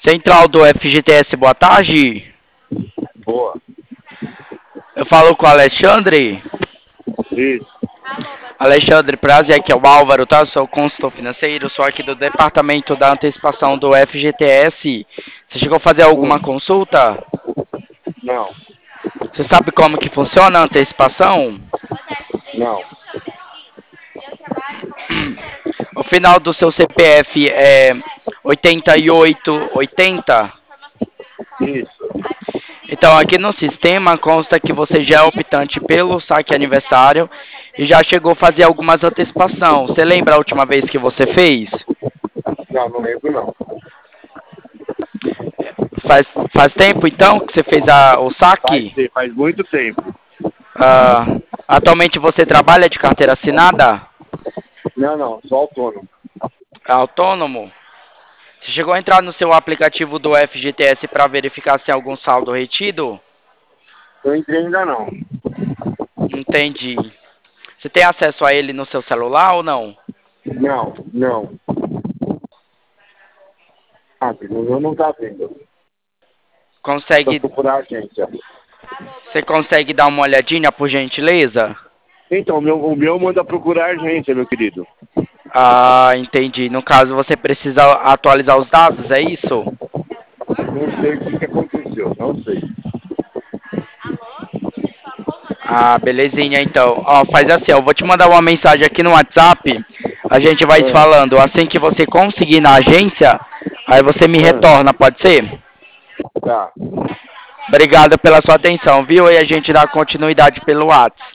Central do FGTS, boa tarde. Boa. Eu falo com o Alexandre. Isso. Alexandre, prazer, aqui é o Álvaro, tá? Sou consultor financeiro, sou aqui do departamento da antecipação do FGTS. Você chegou a fazer alguma consulta? Não. Você sabe como que funciona a antecipação? Não. O final do seu CPF é 8880. Isso. Então, aqui no sistema consta que você já é optante pelo saque aniversário e já chegou a fazer algumas antecipação. Você lembra a última vez que você fez? Não, não lembro não. Faz tempo então que você fez o saque? Faz muito tempo. Atualmente você trabalha de carteira assinada? Não, sou autônomo. Autônomo? Você chegou a entrar no seu aplicativo do FGTS para verificar se tem algum saldo retido? Eu entrei ainda não. Entendi. Você tem acesso a ele no seu celular ou não? Não. Ah, o meu não tá vendo. Só Consegue, procurar a agência. você consegue dar uma olhadinha, por gentileza? Então, o meu manda procurar a agência, meu querido. Ah, entendi. No caso, você precisa atualizar os dados, é isso? Não sei o que aconteceu, não sei. Ah, belezinha, então. Ó, faz assim, ó, eu vou te mandar uma mensagem aqui no WhatsApp, a gente vai se falando. Assim que você conseguir na agência, aí você me retorna, pode ser? Tá. Obrigado pela sua atenção, viu? E a gente dá continuidade pelo WhatsApp.